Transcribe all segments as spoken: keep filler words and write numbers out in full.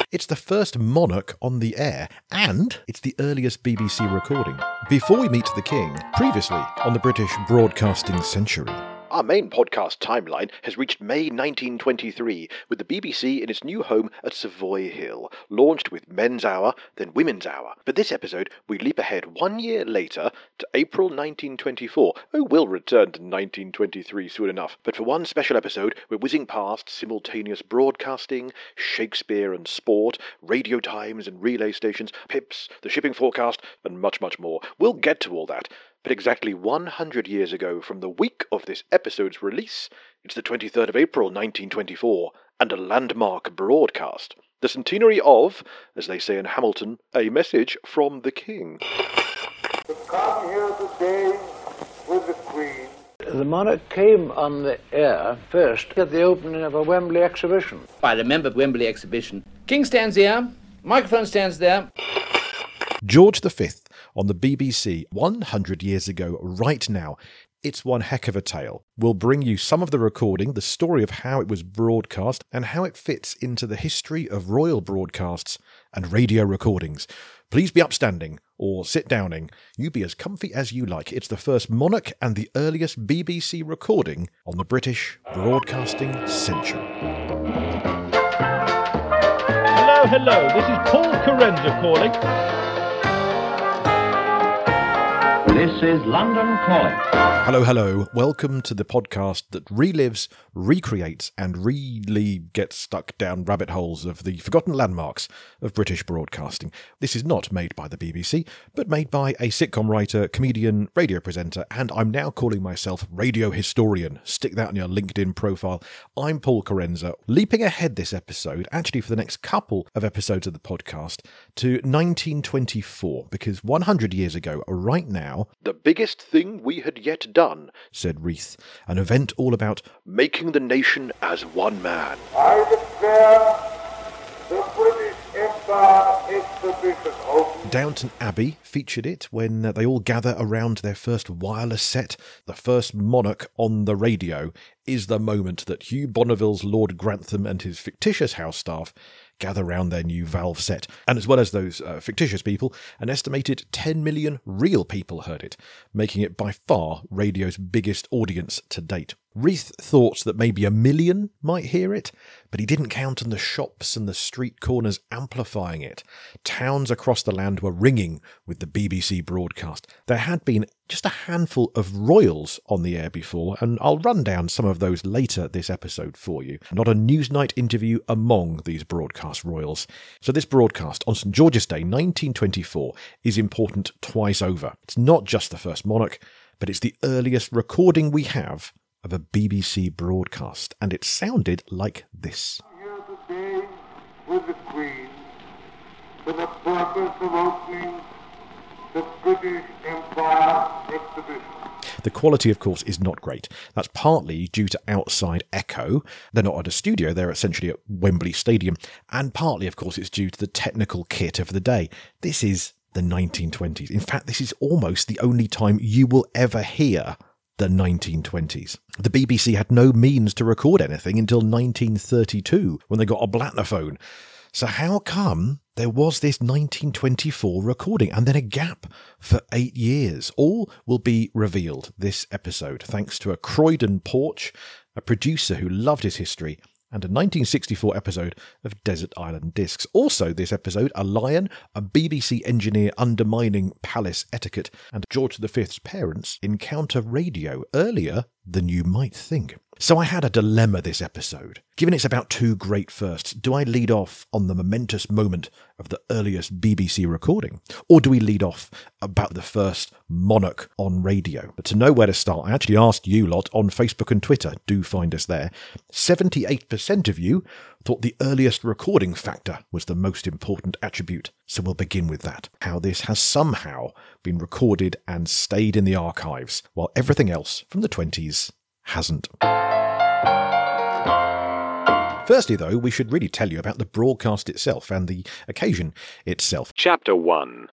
It's the first monarch on the air, and it's the earliest B B C recording. Before we meet the King, previously on the British Broadcasting Century. Our main podcast timeline has reached May nineteen twenty-three, with the B B C in its new home at Savoy Hill, launched with Men's Hour, then Women's Hour. For this episode, we leap ahead one year later to April nineteen twenty-four. Oh, we'll return to nineteen twenty-three soon enough. But for one special episode, we're whizzing past simultaneous broadcasting, Shakespeare and sport, radio times and relay stations, pips, the shipping forecast, and much, much more. We'll get to all that. But exactly one hundred years ago from the week of this episode's release, it's the twenty-third of April nineteen twenty-four, and a landmark broadcast. The centenary of, as they say in Hamilton, a message from the King. To come here today with the Queen. The monarch came on the air first at the opening of a Wembley exhibition. I remember Wembley exhibition. King stands here, microphone stands there. George the Fifth on the B B C one hundred years ago right now. It's one heck of a tale. We'll bring you some of the recording, the story of how it was broadcast, and how it fits into the history of royal broadcasts and radio recordings. Please be upstanding or sit downing. You be as comfy as you like. It's the first monarch and the earliest B B C recording on the British Broadcasting Century. Hello, hello. This is Paul Carenza calling. This is London Calling. Hello, hello. Welcome to the podcast that relives, recreates, and really gets stuck down rabbit holes of the forgotten landmarks of British broadcasting. This is not made by the B B C, but made by a sitcom writer, comedian, radio presenter, and I'm now calling myself radio historian. Stick that on your LinkedIn profile. I'm Paul Carenza, leaping ahead this episode, actually for the next couple of episodes of the podcast, to nineteen twenty-four, because one hundred years ago, right now, the biggest thing we had yet done, said Reith, an event all about making the nation as one man. I declare the British Empire Exhibition open. Downton Abbey featured it when they all gather around their first wireless set. The first monarch on the radio is the moment that Hugh Bonneville's Lord Grantham and his fictitious house staff gather round their new Valve set. And as well as those uh, fictitious people, an estimated ten million real people heard it, making it by far radio's biggest audience to date. Reith thought that maybe a million might hear it, but he didn't count on the shops and the street corners amplifying it. Towns across the land were ringing with the B B C broadcast. There had been just a handful of royals on the air before, and I'll run down some of those later this episode for you. Not a Newsnight interview among these broadcast royals. So this broadcast on St George's Day nineteen twenty-four is important twice over. It's not just the first monarch, but it's the earliest recording we have of a B B C broadcast, and it sounded like this. Here today with the Queen for the purpose of opening the British Empire Exhibition. The quality, of course, is not great. That's partly due to outside echo. They're not at a studio, they're essentially at Wembley Stadium. And partly, of course, it's due to the technical kit of the day. This is the nineteen twenties. In fact, this is almost the only time you will ever hear the nineteen twenties. The B B C had no means to record anything until nineteen thirty-two, when they got a Blatnophone. So how come there was this nineteen twenty-four recording and then a gap for eight years? All will be revealed this episode, thanks to a Croydon porch, a producer who loved his history, and a nineteen sixty-four episode of Desert Island Discs. Also this episode, a lion, a B B C engineer undermining palace etiquette, and George the Fifth's parents encounter radio earlier than you might think. So I had a dilemma this episode. Given it's about two great firsts, do I lead off on the momentous moment of the earliest B B C recording? Or do we lead off about the first monarch on radio? But to know where to start, I actually asked you lot on Facebook and Twitter. Do find us there. seventy-eight percent of you thought the earliest recording factor was the most important attribute. So we'll begin with that. How this has somehow been recorded and stayed in the archives, while everything else from the twenties hasn't. Firstly, though, we should really tell you about the broadcast itself and the occasion itself. Chapter one.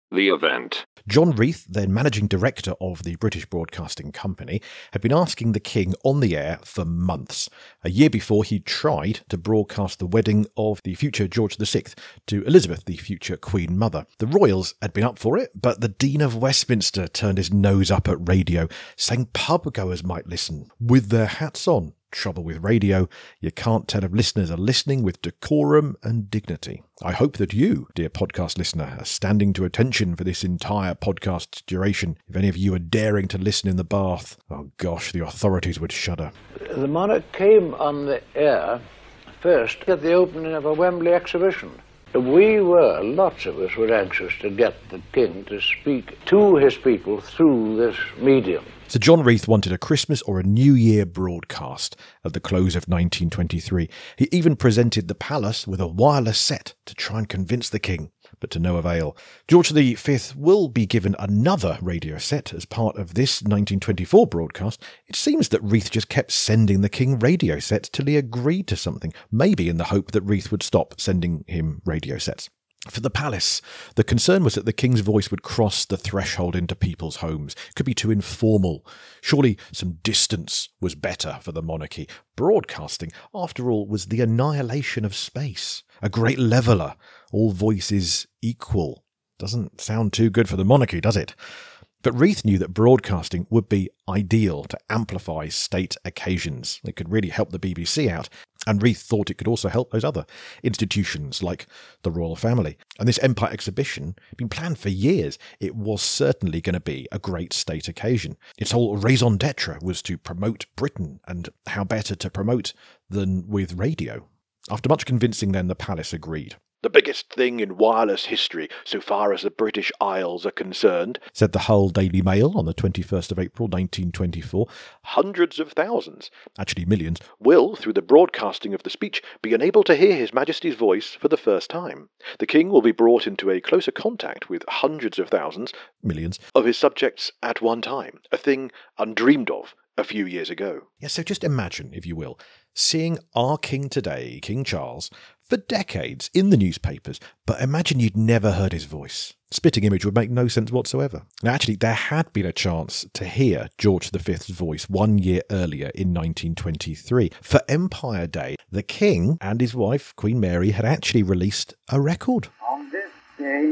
The event. John Reith, then managing director of the British Broadcasting Company, had been asking the King on the air for months. A year before, he tried to broadcast the wedding of the future George the Sixth to Elizabeth, the future Queen Mother. The royals had been up for it, but the Dean of Westminster turned his nose up at radio, saying pub-goers might listen with their hats on. Trouble with radio, you can't tell if listeners are listening with decorum and dignity. I hope that you, dear podcast listener, are standing to attention for this entire podcast's duration. If any of you are daring to listen in the bath, oh gosh, the authorities would shudder. The monarch came on the air first at the opening of a Wembley exhibition. We were, lots of us were anxious to get the King to speak to his people through this medium. So John Reith wanted a Christmas or a New Year broadcast at the close of nineteen twenty-three. He even presented the palace with a wireless set to try and convince the King, but to no avail. George the Fifth will be given another radio set as part of this nineteen twenty-four broadcast. It seems that Reith just kept sending the King radio sets till he agreed to something, maybe in the hope that Reith would stop sending him radio sets. For the palace, the concern was that the King's voice would cross the threshold into people's homes. It could be too informal. Surely some distance was better for the monarchy. Broadcasting, after all, was the annihilation of space. A great leveller. All voices equal. Doesn't sound too good for the monarchy, does it? But Reith knew that broadcasting would be ideal to amplify state occasions. It could really help the B B C out, and Reith thought it could also help those other institutions like the royal family. And this Empire exhibition had been planned for years. It was certainly going to be a great state occasion. Its whole raison d'etre was to promote Britain, and how better to promote than with radio. After much convincing then, the palace agreed. "The biggest thing in wireless history, so far as the British Isles are concerned," said the Hull Daily Mail on the twenty-first of April nineteen twenty-four. "Hundreds of thousands, actually millions, will, through the broadcasting of the speech, be enabled to hear His Majesty's voice for the first time. The King will be brought into a closer contact with hundreds of thousands, millions, of his subjects at one time, a thing undreamed of a few years ago." Yeah, so just imagine, if you will, seeing our King today, King Charles, for decades in the newspapers, but imagine you'd never heard his voice. Spitting image would make no sense whatsoever. Now, actually, there had been a chance to hear George the Fifth's voice one year earlier in nineteen twenty-three. For Empire Day, the King and his wife, Queen Mary, had actually released a record. On this day,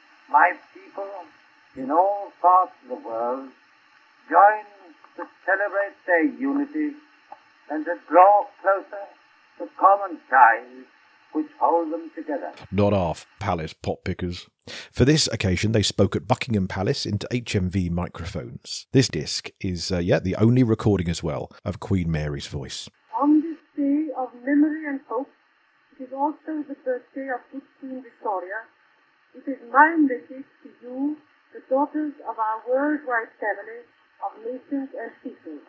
my people in all parts of the world join to celebrate their unity and to draw closer to common ties which hold them together. Not half palace pot pickers. For this occasion, they spoke at Buckingham Palace into H M V microphones. This disc is, uh, yeah, the only recording as well of Queen Mary's voice. On this day of memory and hope, it is also the birthday of good Queen Victoria. It is my message to you, the daughters of our worldwide family of nations and peoples.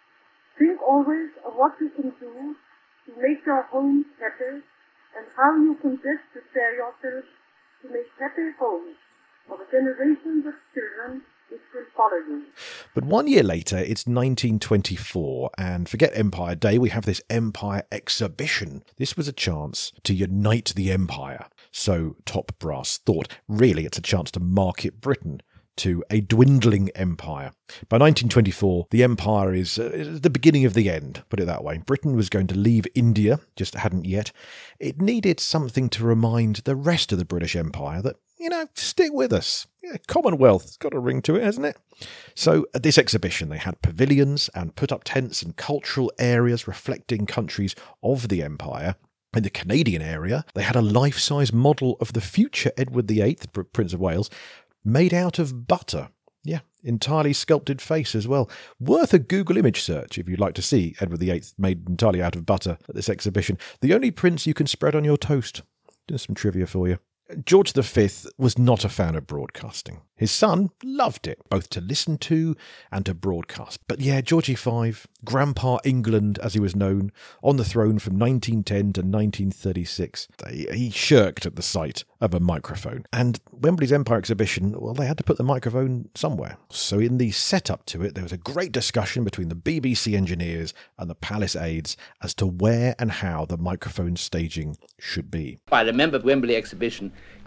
Think always of what you can do to make your homes happy, and how you can best prepare yourselves to make happy homes for the generations of children which will follow you. But one year later, it's nineteen twenty-four, and forget Empire Day, we have this Empire exhibition. This was a chance to unite the Empire. So top brass thought, really it's a chance to market Britain to a dwindling empire. By nineteen twenty-four, the empire is uh, the beginning of the end, put it that way. Britain was going to leave India, just hadn't yet. It needed something to remind the rest of the British Empire that, you know, stick with us. Yeah, Commonwealth's got a ring to it, hasn't it? So at this exhibition, they had pavilions and put up tents and cultural areas reflecting countries of the empire. In the Canadian area, they had a life-size model of the future Edward the Eighth, Prince of Wales, made out of butter. Yeah, entirely sculpted face as well. Worth a Google image search if you'd like to see Edward the Eighth made entirely out of butter at this exhibition. The only prince you can spread on your toast. There's some trivia for you. George the Fifth was not a fan of broadcasting. His son loved it, both to listen to and to broadcast. But yeah, Georgie the Fifth, Grandpa England as he was known, on the throne from nineteen ten to nineteen thirty-six, he shirked at the sight of a microphone. And Wembley's Empire exhibition, well, they had to put the microphone somewhere. So in the setup to it, there was a great discussion between the B B C engineers and the palace aides as to where and how the microphone staging should be. I remember Wembley exhibition,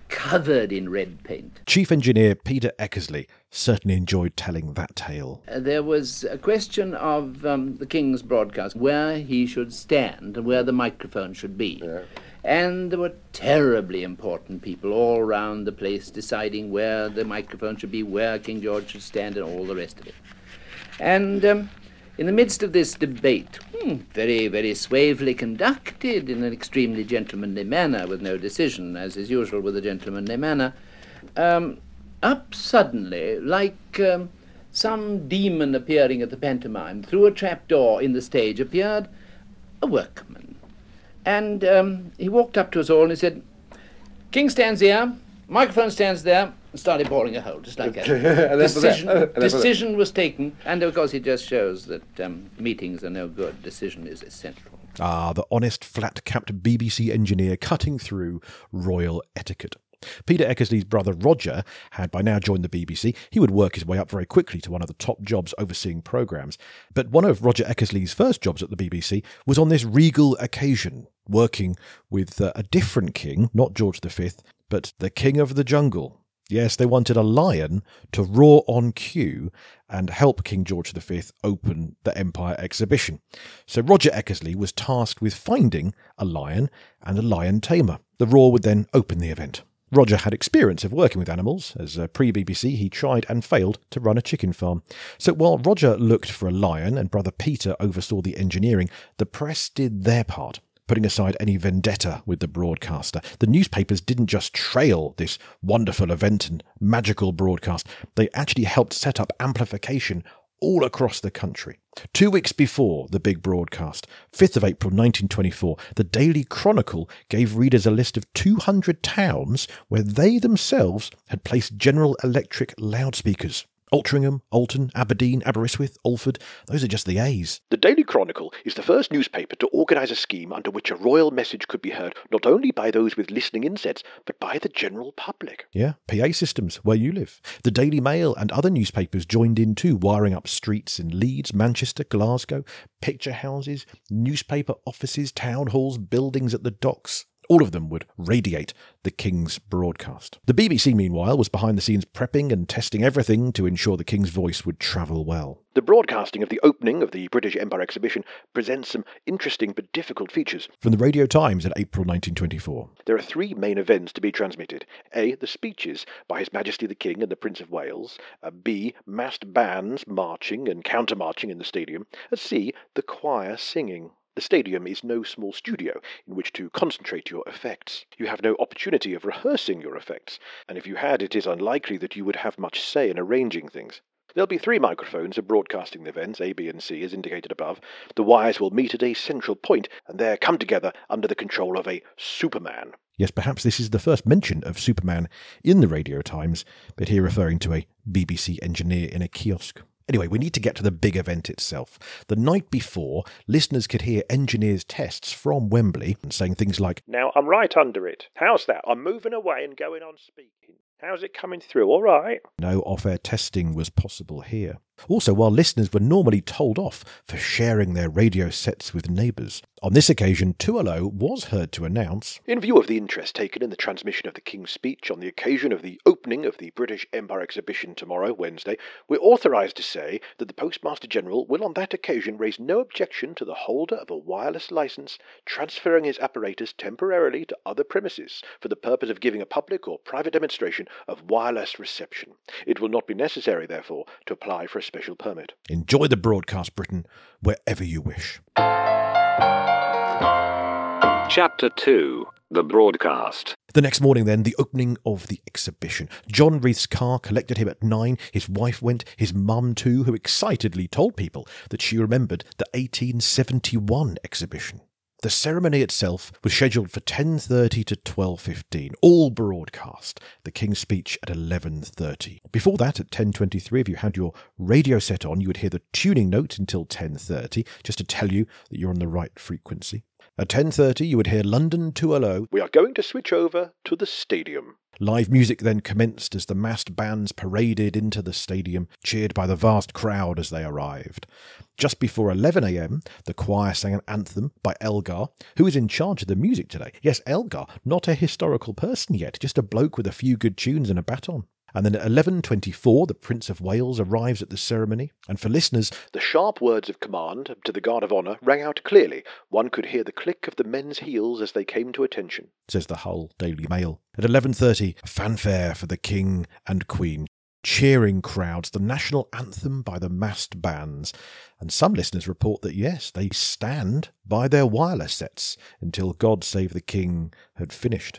covered in red paint. Chief Engineer Peter Eckersley certainly enjoyed telling that tale. Uh, there was a question of um, the King's broadcast, where he should stand and where the microphone should be. Yeah. And there were terribly important people all round the place deciding where the microphone should be, where King George should stand, and all the rest of it. And um, in the midst of this debate, hmm, very, very suavely conducted in an extremely gentlemanly manner, with no decision, as is usual with a gentlemanly manner, um, up suddenly, like um, some demon appearing at the pantomime, through a trapdoor in the stage appeared a workman. And um, he walked up to us all and he said, "King stands here, microphone stands there," and started boring a hole, just like that. decision decision was taken, and of course it just shows that um, meetings are no good. Decision is essential. Ah, the honest, flat-capped B B C engineer cutting through royal etiquette. Peter Eckersley's brother Roger had by now joined the B B C. He would work his way up very quickly to one of the top jobs overseeing programmes. But one of Roger Eckersley's first jobs at the B B C was on this regal occasion, working with uh, a different king, not George the Fifth, but the King of the Jungle. Yes, they wanted a lion to roar on cue and help King George the Fifth open the Empire exhibition. So Roger Eckersley was tasked with finding a lion and a lion tamer. The roar would then open the event. Roger had experience of working with animals. As a pre-B B C, he tried and failed to run a chicken farm. So while Roger looked for a lion and brother Peter oversaw the engineering, the press did their part, putting aside any vendetta with the broadcaster. The newspapers didn't just trail this wonderful event and magical broadcast. They actually helped set up amplification all across the country. Two weeks before the big broadcast, fifth of April nineteen twenty-four, the Daily Chronicle gave readers a list of two hundred towns where they themselves had placed General Electric loudspeakers. Altrincham, Alton, Aberdeen, Aberystwyth, Alford, those are just the A's. The Daily Chronicle is the first newspaper to organise a scheme under which a royal message could be heard not only by those with listening insets, but by the general public. Yeah, P A systems, where you live. The Daily Mail and other newspapers joined in too, wiring up streets in Leeds, Manchester, Glasgow, picture houses, newspaper offices, town halls, buildings at the docks. All of them would radiate the King's broadcast. The B B C, meanwhile, was behind the scenes prepping and testing everything to ensure the King's voice would travel well. The broadcasting of the opening of the British Empire exhibition presents some interesting but difficult features. From the Radio Times in April nineteen twenty-four. There are three main events to be transmitted. A. The speeches by His Majesty the King and the Prince of Wales. Uh, B. Massed bands marching and counter-marching in the stadium. And C. The choir singing. The stadium is no small studio in which to concentrate your effects. You have no opportunity of rehearsing your effects, and if you had, it is unlikely that you would have much say in arranging things. There'll be three microphones of broadcasting the events, A, B and C, as indicated above. The wires will meet at a central point, and there come together under the control of a Superman. Yes, perhaps this is the first mention of Superman in the Radio Times, but here referring to a B B C engineer in a kiosk. Anyway, we need to get to the big event itself. The night before, listeners could hear engineers' tests from Wembley saying things like, "Now, I'm right under it. How's that? I'm moving away and going on speaking. How's it coming through? All right?" No off-air testing was possible here. Also, while listeners were normally told off for sharing their radio sets with neighbours, on this occasion, Tualo was heard to announce, "In view of the interest taken in the transmission of the King's speech on the occasion of the opening of the British Empire exhibition tomorrow, Wednesday, we're authorised to say that the Postmaster General will on that occasion raise no objection to the holder of a wireless licence transferring his apparatus temporarily to other premises for the purpose of giving a public or private demonstration of wireless reception. It will not be necessary, therefore, to apply for a special permit." Enjoy the broadcast, Britain, wherever you wish. Chapter two. The Broadcast. The next morning, then, the opening of the exhibition. John Reith's car collected him at nine. His wife went, his mum too, who excitedly told people that she remembered the eighteen seventy-one exhibition. The ceremony itself was scheduled for ten thirty to twelve fifteen, all broadcast. The King's speech at eleven thirty. Before that, at ten twenty-three, if you had your radio set on, you would hear the tuning note until ten thirty, just to tell you that you're on the right frequency. At ten thirty, you would hear London two hundred. We are going to switch over to the stadium. Live music then commenced as the massed bands paraded into the stadium, cheered by the vast crowd as they arrived. Just before eleven a.m, the choir sang an anthem by Elgar, who is in charge of the music today. Yes, Elgar, not a historical person yet, just a bloke with a few good tunes and a baton. And then at eleven twenty-four, the Prince of Wales arrives at the ceremony, and for listeners, the sharp words of command to the Guard of Honour rang out clearly. One could hear the click of the men's heels as they came to attention, says the Hull Daily Mail. At eleven thirty, a fanfare for the King and Queen. Cheering crowds, the national anthem by the massed bands. And some listeners report that, yes, they stand by their wireless sets until God Save the King had finished.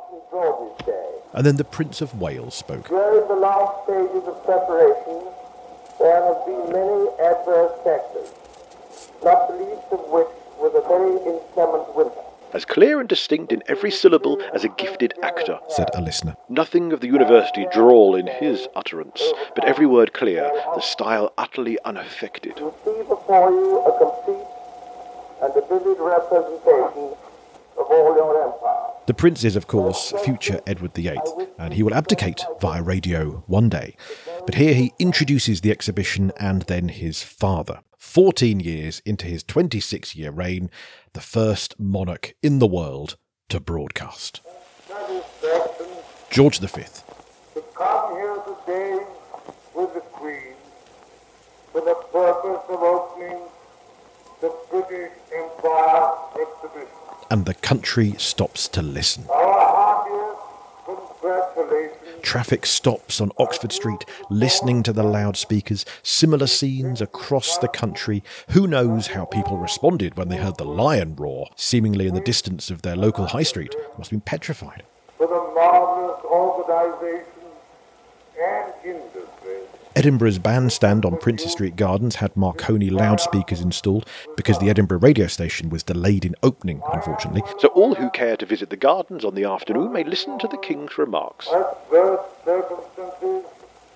And then the Prince of Wales spoke. During the last stages of preparation, there have been many adverse factors, not the least of which was a very inclement winter. As clear and distinct in every syllable as a gifted actor, said a listener. Nothing of the university drawl in his utterance, but every word clear, the style utterly unaffected. You see before you a complete and a vivid representation of all your empire. The Prince is, of course, future Edward the Eighth, and he will abdicate via radio one day. But here he introduces the exhibition and then his father. Fourteen years into his twenty-six-year reign, the first monarch in the world to broadcast. George the Fifth. To come here today with the Queen for the purpose of opening the British Empire exhibition. And the country stops to listen. Our heartiest congratulations. Traffic stops on Oxford Street, listening to the loudspeakers. Similar scenes across the country. Who knows how people responded when they heard the lion roar, seemingly in the distance of their local high street. They must have been petrified. For the marvellous organisation and industry. Edinburgh's bandstand on Princes Street Gardens had Marconi loudspeakers installed because the Edinburgh radio station was delayed in opening, unfortunately. So all who care to visit the gardens on the afternoon may listen to the King's remarks. Adverse circumstances,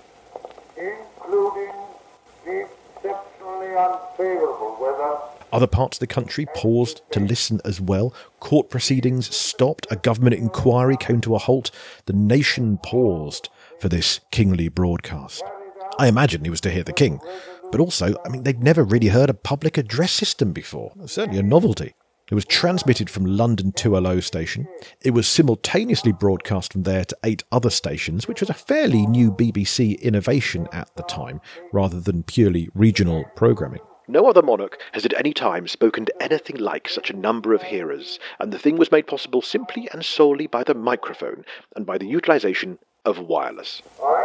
including the exceptionally unfavourable weather. Other parts of the country paused to listen as well. Court proceedings stopped. A government inquiry came to a halt. The nation paused for this kingly broadcast. I imagine he was to hear the King. But also, I mean, they'd never really heard a public address system before. It was certainly a novelty. It was transmitted from London two hundred station. It was simultaneously broadcast from there to eight other stations, which was a fairly new B B C innovation at the time, rather than purely regional programming. No other monarch has at any time spoken to anything like such a number of hearers, and the thing was made possible simply and solely by the microphone and by the utilisation of wireless.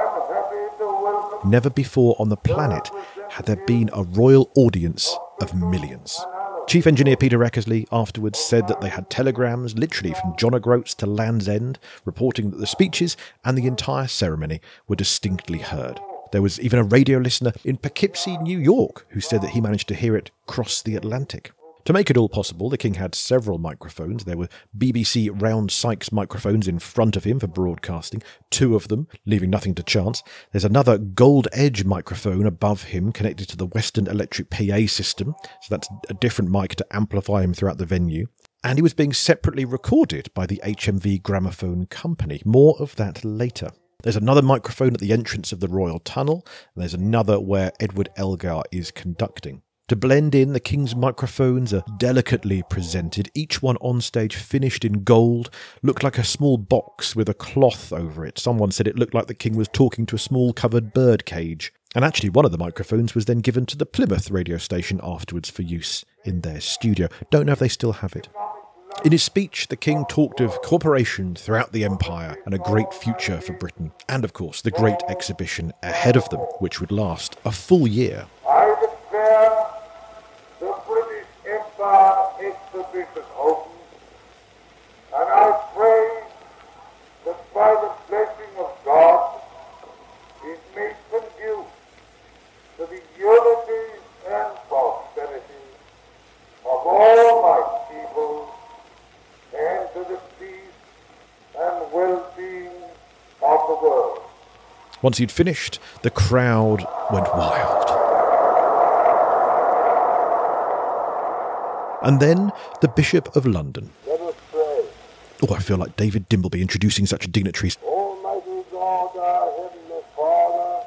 Never before on the planet had there been a royal audience of millions. Chief Engineer Peter Eckersley afterwards said that they had telegrams literally from John O'Groats to Land's End reporting that the speeches and the entire ceremony were distinctly heard. There was even a radio listener in Poughkeepsie, New York, who said that he managed to hear it cross the Atlantic. To make it all possible, the King had several microphones. There were B B C Round Sykes microphones in front of him for broadcasting, two of them, leaving nothing to chance. There's another Gold Edge microphone above him connected to the Western Electric P A system, so that's a different mic to amplify him throughout the venue. And he was being separately recorded by the H M V Gramophone Company. More of that later. There's another microphone at the entrance of the Royal Tunnel, and there's another where Edward Elgar is conducting. To blend in, the King's microphones are delicately presented, each one on stage finished in gold, looked like a small box with a cloth over it. Someone said it looked like the King was talking to a small covered bird cage. And actually one of the microphones was then given to the Plymouth radio station afterwards for use in their studio. Don't know if they still have it. In his speech, the King talked of cooperation throughout the empire and a great future for Britain, and of course the great exhibition ahead of them, which would last a full year. I declare the British Empire exhibition open, and I pray that by the blessing of God it may conduce to the unity and prosperity of all my people, and to the peace and well-being of the world. Once he'd finished, the crowd went wild. And then the Bishop of London. Let us pray. Oh, I feel like David Dimbleby introducing such dignitaries. Almighty God, our Heavenly Father,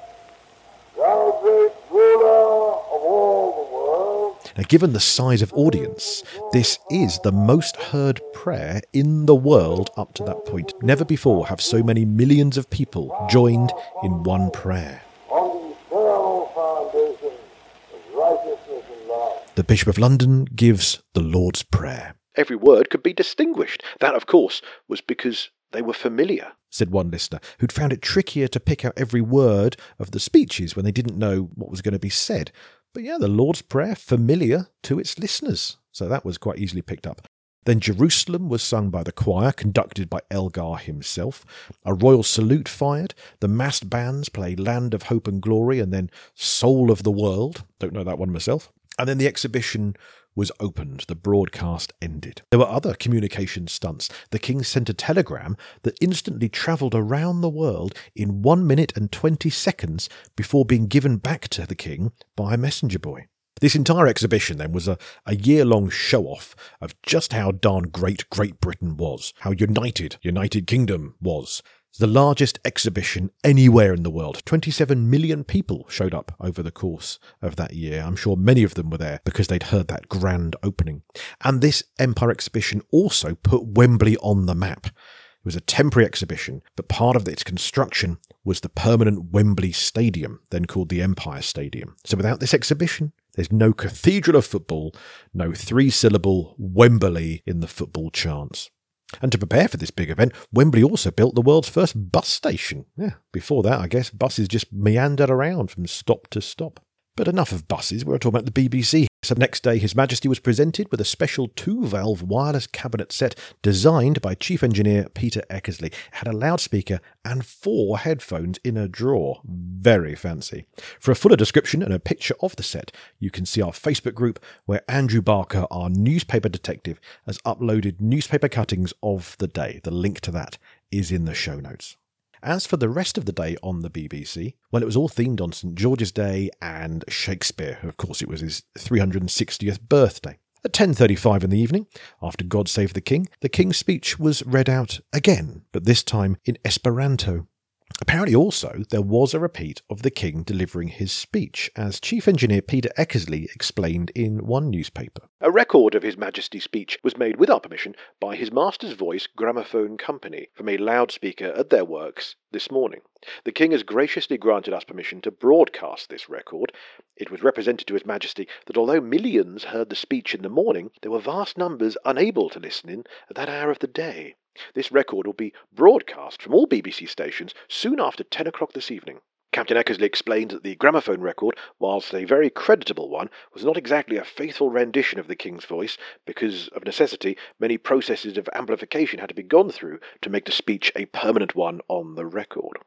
thou great ruler of all the world. Now, given the size of audience, this is the most heard prayer in the world up to that point. Never before have so many millions of people joined in one prayer. On the eternal foundation of righteousness and love. The Bishop of London gives the Lord's Prayer. Every word could be distinguished. That, of course, was because they were familiar, said one listener, who'd found it trickier to pick out every word of the speeches when they didn't know what was going to be said. But yeah, the Lord's Prayer, familiar to its listeners. So that was quite easily picked up. Then Jerusalem was sung by the choir, conducted by Elgar himself. A royal salute fired. The massed bands played Land of Hope and Glory and then Soul of the World. Don't know that one myself. And then the exhibition was opened. The broadcast ended. There were other communication stunts. The King sent a telegram that instantly travelled around the world in one minute and twenty seconds before being given back to the King by a messenger boy. This entire exhibition, then, was a, a year-long show-off of just how darn great Great Britain was, how united United Kingdom was. The largest exhibition anywhere in the world. twenty-seven million people showed up over the course of that year. I'm sure many of them were there because they'd heard that grand opening. And this Empire exhibition also put Wembley on the map. It was a temporary exhibition, but part of its construction was the permanent Wembley Stadium, then called the Empire Stadium. So without this exhibition, there's no Cathedral of Football, no three-syllable Wembley in the football chants. And to prepare for this big event, Wembley also built the world's first bus station. Yeah, before that, I guess, buses just meandered around from stop to stop. But enough of buses, we're talking about the B B C. So next day, His Majesty was presented with a special two-valve wireless cabinet set designed by Chief Engineer Peter Eckersley. It had a loudspeaker and four headphones in a drawer. Very fancy. For a fuller description and a picture of the set, you can see our Facebook group where Andrew Barker, our newspaper detective, has uploaded newspaper cuttings of the day. The link to that is in the show notes. As for the rest of the day on the B B C, well, it was all themed on St George's Day and Shakespeare. Of course, it was his three hundred sixtieth birthday. At ten thirty-five in the evening, after God Save the King, the King's speech was read out again, but this time in Esperanto. Apparently also, there was a repeat of the King delivering his speech, as Chief Engineer Peter Eckersley explained in one newspaper. A record of His Majesty's speech was made with our permission by His Master's Voice Gramophone Company from a loudspeaker at their works this morning. The King has graciously granted us permission to broadcast this record. It was represented to His Majesty that although millions heard the speech in the morning, there were vast numbers unable to listen in at that hour of the day. This record will be broadcast from all B B C stations soon after ten o'clock this evening. Captain Eckersley explained that the gramophone record, whilst a very creditable one, was not exactly a faithful rendition of the King's voice because, of necessity, many processes of amplification had to be gone through to make the speech a permanent one on the record.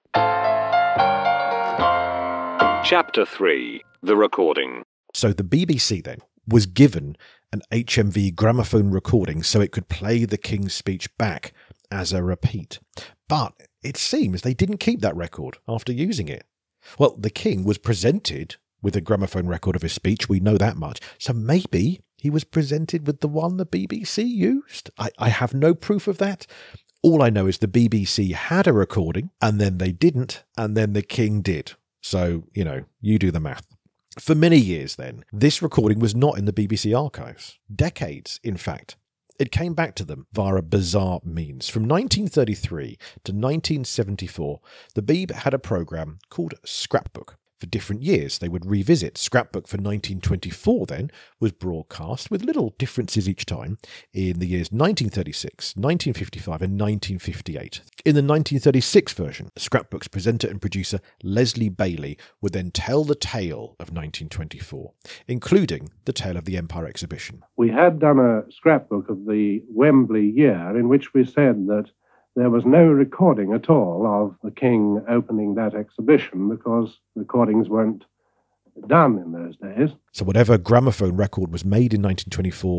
Chapter three. The Recording. So the B B C, then, was given an H M V gramophone recording so it could play the King's speech back as a repeat. But it seems they didn't keep that record after using it. Well, the King was presented with a gramophone record of his speech, we know that much, so maybe he was presented with the one the B B C used. I, I have no proof of that. All I know is the B B C had a recording, and then they didn't, and then the King did. So, you know, you do the math. For many years then, this recording was not in the B B C archives. Decades, in fact. It came back to them via a bizarre means. From nineteen thirty-three to nineteen seventy-four, the Beeb had a programme called Scrapbook. For different years, they would revisit. Scrapbook for nineteen twenty-four, then, was broadcast with little differences each time in the years nineteen thirty-six, nineteen fifty-five and nineteen fifty-eight. In the nineteen thirty-six version, Scrapbook's presenter and producer Leslie Bailey would then tell the tale of nineteen twenty-four, including the tale of the Empire Exhibition. We had done a scrapbook of the Wembley year in which we said that there was no recording at all of the King opening that exhibition because recordings weren't done in those days. So whatever gramophone record was made in nineteen twenty-four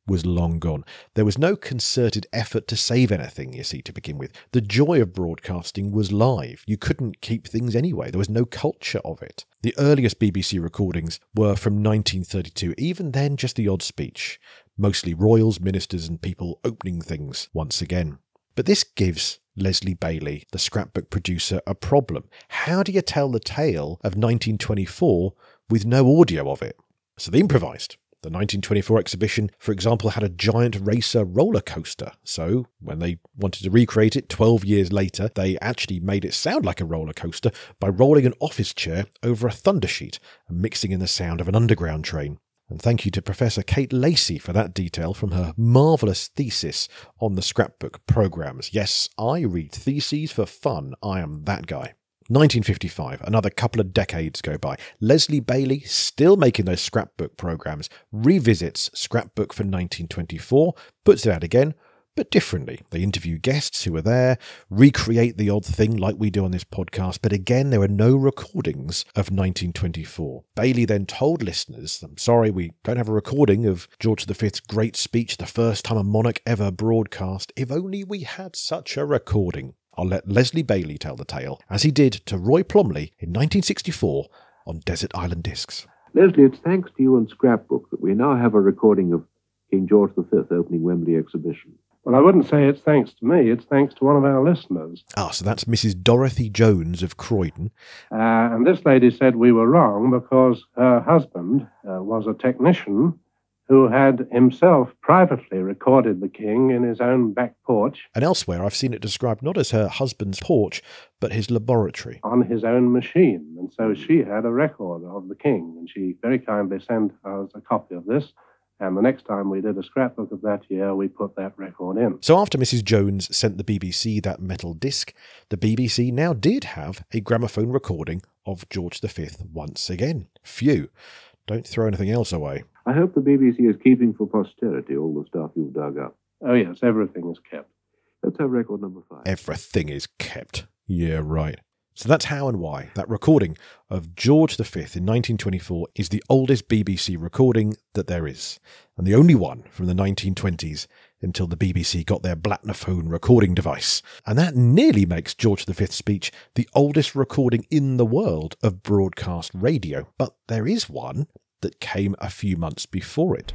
was long gone. There was no concerted effort to save anything, you see, to begin with. The joy of broadcasting was live. You couldn't keep things anyway. There was no culture of it. The earliest B B C recordings were from nineteen thirty-two, even then just the odd speech. Mostly royals, ministers and people opening things once again. But this gives Leslie Bailey, the scrapbook producer, a problem. How do you tell the tale of nineteen twenty-four with no audio of it? So they improvised. The nineteen twenty-four exhibition, for example, had a giant racer roller coaster. So when they wanted to recreate it twelve years later, they actually made it sound like a roller coaster by rolling an office chair over a thunder sheet and mixing in the sound of an underground train. And thank you to Professor Kate Lacey for that detail from her marvellous thesis on the scrapbook programmes. Yes, I read theses for fun. I am that guy. nineteen fifty-five, another couple of decades go by. Leslie Bailey, still making those scrapbook programmes, revisits Scrapbook for nineteen twenty-four, puts it out again, but differently. They interview guests who were there, recreate the odd thing like we do on this podcast, but again, there are no recordings of nineteen twenty-four. Bailey then told listeners, I'm sorry, we don't have a recording of George the Fifth's great speech, the first time a monarch ever broadcast. If only we had such a recording. I'll let Leslie Bailey tell the tale, as he did to Roy Plomley in nineteen sixty-four on Desert Island Discs. Leslie, it's thanks to you and Scrapbook that we now have a recording of King George the Fifth opening Wembley Exhibition. Well, I wouldn't say it's thanks to me. It's thanks to one of our listeners. Ah, so that's Missus Dorothy Jones of Croydon. Uh, and this lady said we were wrong because her husband uh, was a technician who had himself privately recorded the king in his own back porch. And elsewhere, I've seen it described not as her husband's porch, but his laboratory. On his own machine. And so she had a record of the king, and she very kindly sent us a copy of this. And the next time we did a scrapbook of that year, we put that record in. So after Missus Jones sent the B B C that metal disc, the B B C now did have a gramophone recording of George the Fifth once again. Phew. Don't throw anything else away. I hope the B B C is keeping for posterity all the stuff you've dug up. Oh yes, everything is kept. Let's have record number five. Everything is kept. Yeah, right. So that's how and why that recording of George the Fifth in nineteen twenty-four is the oldest B B C recording that there is, and the only one from the nineteen twenties until the B B C got their Blatnophone recording device. And that nearly makes George the Fifth's speech the oldest recording in the world of broadcast radio. But there is one that came a few months before it.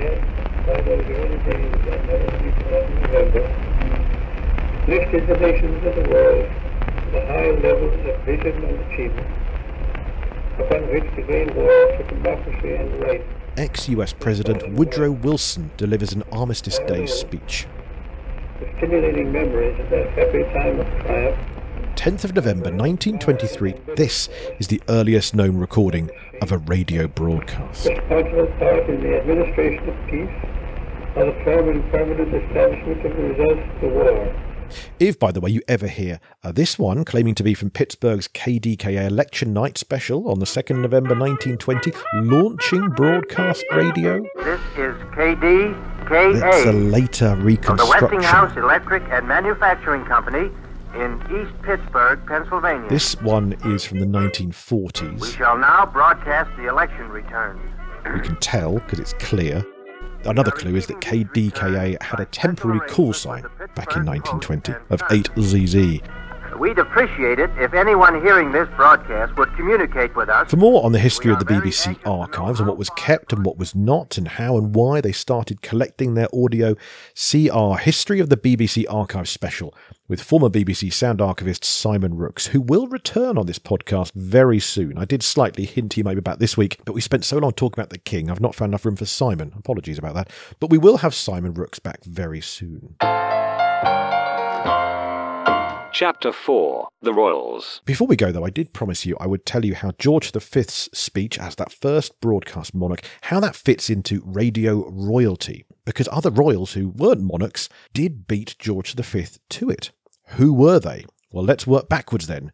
Lifted the nations of the world to the high levels of vision and achievement upon which to gain war for democracy and right. Ex-U S President Woodrow Wilson delivers an Armistice Day speech. The stimulating memories of that happy time of triumph. tenth of November nineteen twenty-three, this is the earliest known recording of a radio broadcast. Responsible part in the administration of peace or the firm and permanent establishment of the results of the war. If, by the way, you ever hear uh, this one claiming to be from Pittsburgh's K D K A election night special on the second of November nineteen twenty, launching broadcast radio. This is K D K A. That's a later reconstruction. Of the Westinghouse Electric and Manufacturing Company in East Pittsburgh, Pennsylvania. This one is from the nineteen forties. We shall now broadcast the election returns. You can tell because it's clear. Another clue is that K D K A had a temporary call sign back in nineteen twenty of eight Z Z. We'd appreciate it if anyone hearing this broadcast would communicate with us. For more on the history of the B B C archives and what was kept and what was not and how and why they started collecting their audio, see our History of the B B C Archives special with former B B C sound archivist Simon Rooks, who will return on this podcast very soon. I did slightly hint he may be back this week, but we spent so long talking about the King, I've not found enough room for Simon. Apologies about that. But we will have Simon Rooks back very soon. Chapter four, The Royals. Before we go, though, I did promise you I would tell you how George the Fifth's speech as that first broadcast monarch, how that fits into radio royalty. Because other royals who weren't monarchs did beat George the Fifth to it. Who were they? Well, let's work backwards then.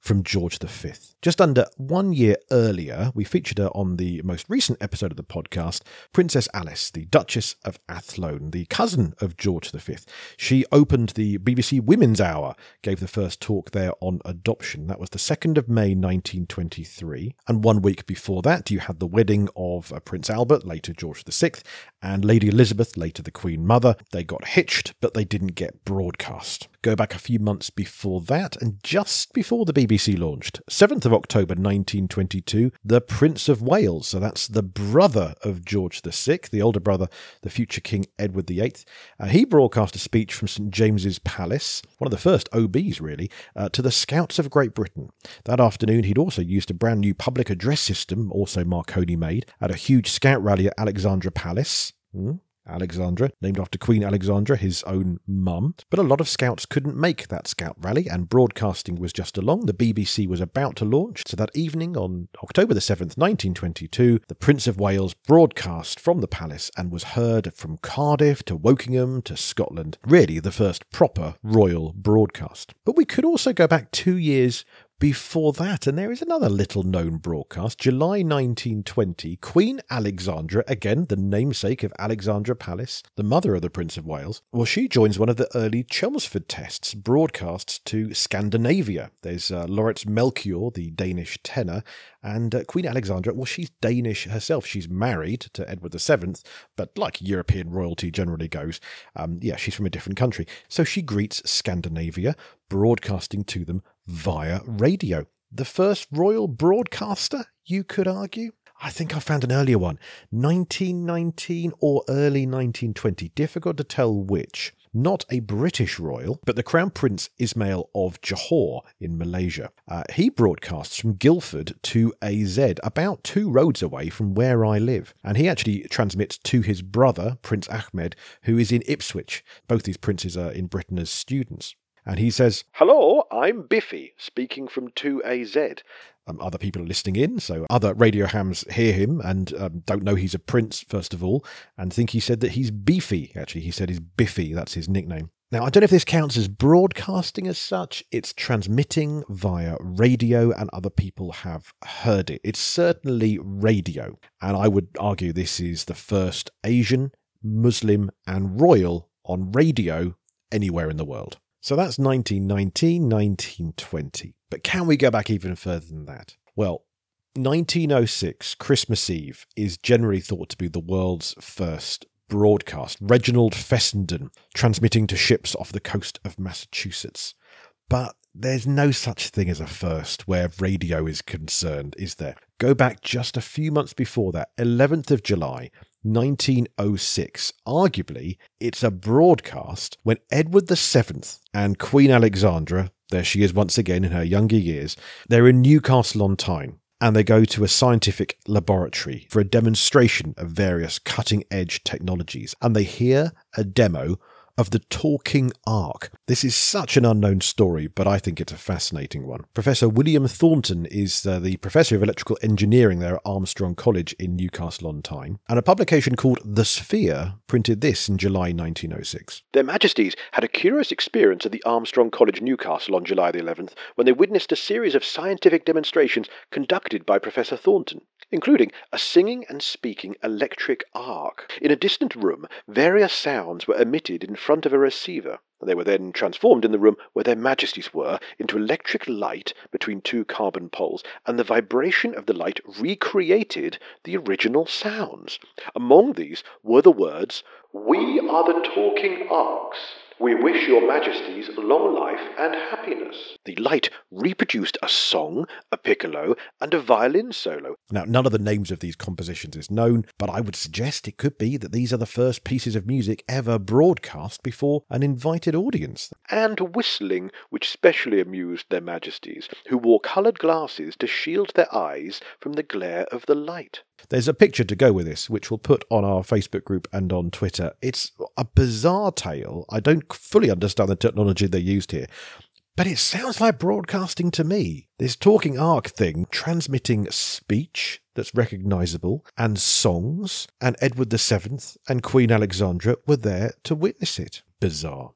from George the Fifth. Just under one year earlier, we featured her on the most recent episode of the podcast, Princess Alice, the Duchess of Athlone, the cousin of George the Fifth. She opened the B B C Women's Hour, gave the first talk there on adoption. That was the second of May nineteen twenty-three. And one week before that, you had the wedding of uh, Prince Albert, later George the Sixth, and Lady Elizabeth, later the Queen Mother. They got hitched, but they didn't get broadcast. Go back a few months before that, and just before the B B C launched, seventh of October nineteen twenty-two, the Prince of Wales, so that's the brother of George the Sixth, the older brother, the future King Edward the Eighth. Uh, he broadcast a speech from St James's Palace, one of the first O Bs really, uh, to the Scouts of Great Britain. That afternoon he'd also used a brand new public address system, also Marconi made, at a huge scout rally at Alexandra Palace. Hmm? Alexandra, named after Queen Alexandra, his own mum. But a lot of scouts couldn't make that scout rally, and broadcasting was just along. The B B C was about to launch, so that evening on October the seventh, nineteen twenty-two, the Prince of Wales broadcast from the palace and was heard from Cardiff to Wokingham to Scotland. Really the first proper royal broadcast. But we could also go back two years before that, and there is another little-known broadcast, July nineteen twenty, Queen Alexandra, again the namesake of Alexandra Palace, the mother of the Prince of Wales, well, she joins one of the early Chelmsford tests, broadcasts to Scandinavia. There's uh, Laurits Melchior, the Danish tenor, and uh, Queen Alexandra, well, she's Danish herself. She's married to Edward the Seventh, but like European royalty generally goes, um, yeah, she's from a different country. So she greets Scandinavia, broadcasting to them via radio. The first royal broadcaster, you could argue? I think I found an earlier one, nineteen nineteen or early nineteen twenty. Difficult to tell which. Not a British royal, but the Crown Prince Ismail of Johor in Malaysia. Uh, he broadcasts from Guildford to A Z, about two roads away from where I live. And he actually transmits to his brother, Prince Ahmed, who is in Ipswich. Both these princes are in Britain as students. And he says, "Hello, I'm Biffy, speaking from two A Z. Um, other people are listening in, so other radio hams hear him and um, don't know he's a prince, first of all, and think he said that he's beefy. Actually, he said he's Biffy, that's his nickname. Now, I don't know if this counts as broadcasting as such. It's transmitting via radio, and other people have heard it. It's certainly radio, and I would argue this is the first Asian, Muslim, and royal on radio anywhere in the world. So that's nineteen nineteen, nineteen twenty. But can we go back even further than that? Well, nineteen oh six, Christmas Eve, is generally thought to be the world's first broadcast. Reginald Fessenden transmitting to ships off the coast of Massachusetts. But there's no such thing as a first where radio is concerned, is there? Go back just a few months before that, eleventh of July, nineteen oh six. Arguably, it's a broadcast when Edward the Seventh and Queen Alexandra, there she is once again in her younger years, they're in Newcastle on Tyne, and they go to a scientific laboratory for a demonstration of various cutting-edge technologies, and they hear a demo of the talking ark. This is such an unknown story, but I think it's a fascinating one. Professor William Thornton is uh, the Professor of Electrical Engineering there at Armstrong College in Newcastle on Tyne, and a publication called The Sphere printed this in July nineteen oh six. Their Majesties had a curious experience at the Armstrong College, Newcastle on July the eleventh, when they witnessed a series of scientific demonstrations conducted by Professor Thornton, including a singing and speaking electric ark. In a distant room, various sounds were emitted in front of a receiver. They were then transformed in the room where their Majesties were into electric light between two carbon poles, and the vibration of the light recreated the original sounds. Among these were the words, "We are the talking arks. We wish your Majesties long life and happiness." The light reproduced a song, a piccolo, and a violin solo. Now, none of the names of these compositions is known, but I would suggest it could be that these are the first pieces of music ever broadcast before an invited audience. And whistling, which specially amused their Majesties, who wore coloured glasses to shield their eyes from the glare of the light. There's a picture to go with this, which we'll put on our Facebook group and on Twitter. It's a bizarre tale. I don't fully understand the technology they used here, but it sounds like broadcasting to me. This talking ark thing transmitting speech that's recognisable and songs, and Edward the Seventh and Queen Alexandra were there to witness it. Bizarre.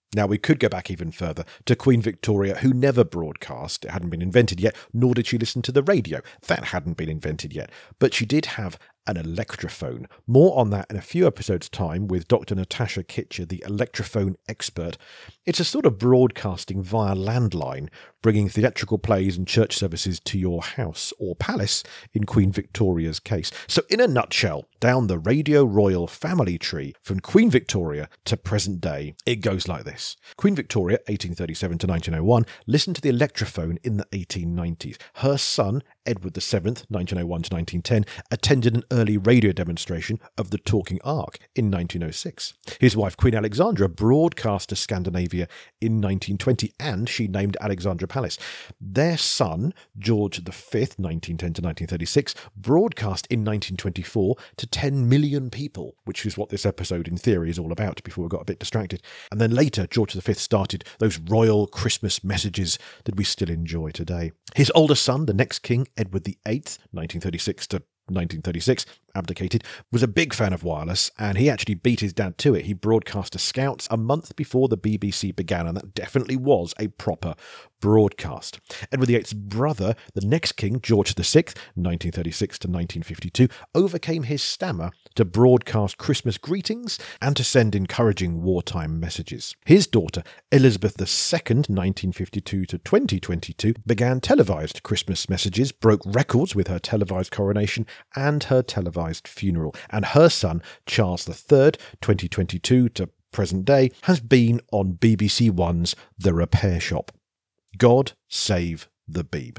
Now, we could go back even further to Queen Victoria, who never broadcast. It hadn't been invented yet, nor did she listen to the radio. That hadn't been invented yet. But she did have an electrophone. More on that in a few episodes' time with Doctor Natasha Kitcher, the electrophone expert. It's a sort of broadcasting via landline, bringing theatrical plays and church services to your house, or palace in Queen Victoria's case. So in a nutshell, down the Radio Royal family tree from Queen Victoria to present day, it goes like this. Queen Victoria, eighteen thirty-seven to nineteen oh one, listened to the electrophone in the eighteen nineties. Her son, Edward the seventh, nineteen oh one to nineteen ten, attended an early radio demonstration of the Talking Ark in nineteen oh six. His wife, Queen Alexandra, broadcast to Scandinavia in nineteen twenty, and she named Alexandra Palace. Their son, George the fifth, nineteen ten to nineteen thirty-six, broadcast in nineteen twenty-four to ten million people, which is what this episode in theory is all about before we got a bit distracted. And then later, George the fifth started those royal Christmas messages that we still enjoy today. His older son, the next king, Edward the eighth, nineteen thirty-six to nineteen thirty-six, abdicated, was a big fan of wireless, and he actually beat his dad to it. He broadcast to Scouts a month before the B B C began, and that definitely was a proper broadcast. Edward the eighth's brother, the next king, George the sixth, nineteen thirty-six to nineteen fifty-two, overcame his stammer to broadcast Christmas greetings and to send encouraging wartime messages. His daughter, Elizabeth the second, nineteen fifty-two to twenty twenty-two, began televised Christmas messages, broke records with her televised coronation and her televised funeral, and her son, Charles the third, twenty twenty-two to present day, has been on B B C One's The Repair Shop. God save the Beeb.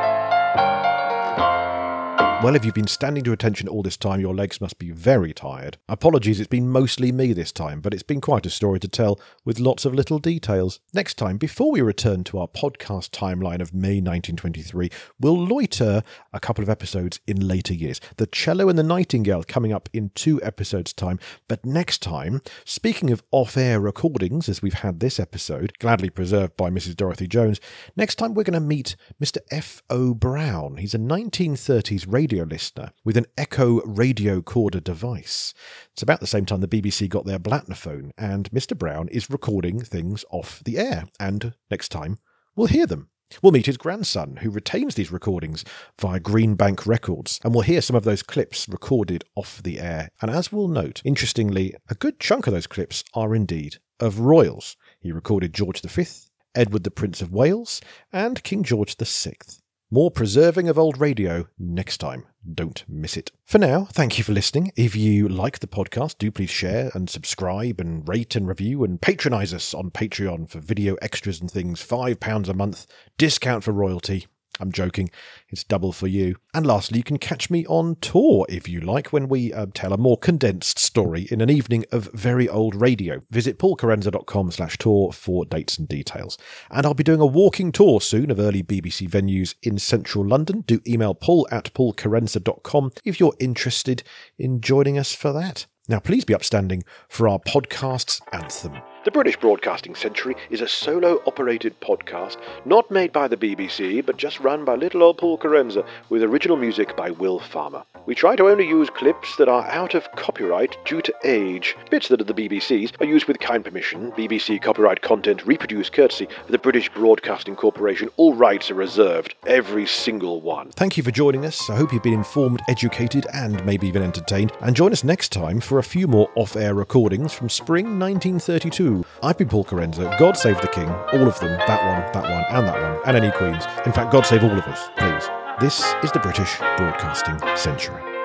Well, if you've been standing to attention all this time, your legs must be very tired. Apologies, it's been mostly me this time, but it's been quite a story to tell with lots of little details. Next time, before we return to our podcast timeline of May nineteen twenty-three, we'll loiter a couple of episodes in later years. The Cello and the Nightingale coming up in two episodes' time. But next time, speaking of off-air recordings, as we've had this episode, gladly preserved by Missus Dorothy Jones, next time we're going to meet Mister F O Brown. He's a nineteen thirties radio listener with an Echo radio recorder device. It's about the same time the B B C got their Blatnophone, and Mister Brown is recording things off the air, and next time we'll hear them. We'll meet his grandson, who retains these recordings via Greenbank Records, and we'll hear some of those clips recorded off the air. And as we'll note, interestingly, a good chunk of those clips are indeed of royals. He recorded George the fifth, Edward the Prince of Wales, and King George the sixth. More preserving of old radio next time. Don't miss it. For now, thank you for listening. If you like the podcast, do please share and subscribe and rate and review and patronise us on Patreon for video extras and things. Five pounds a month. Discount for royalty. I'm joking. It's double for you. And lastly, you can catch me on tour if you like, when we uh, tell a more condensed story in an evening of very old radio. Visit paulcarenza.com slash tour for dates and details. And I'll be doing a walking tour soon of early B B C venues in central London. Do email paul at paulcarenza dot com if you're interested in joining us for that. Now, please be upstanding for our podcast's anthem. The British Broadcasting Century is a solo-operated podcast, not made by the B B C, but just run by little old Paul Carenza, with original music by Will Farmer. We try to only use clips that are out of copyright due to age. Bits that are the B B C's are used with kind permission. B B C copyright content reproduced courtesy of the British Broadcasting Corporation. All rights are reserved. Every single one. Thank you for joining us. I hope you've been informed, educated, and maybe even entertained. And join us next time for a few more off-air recordings from spring nineteen thirty-two. I've been Paul Carenza. God save the King. All of them. That one, that one, and that one. And any queens. In fact, God save all of us, please. This is the British Broadcasting Century.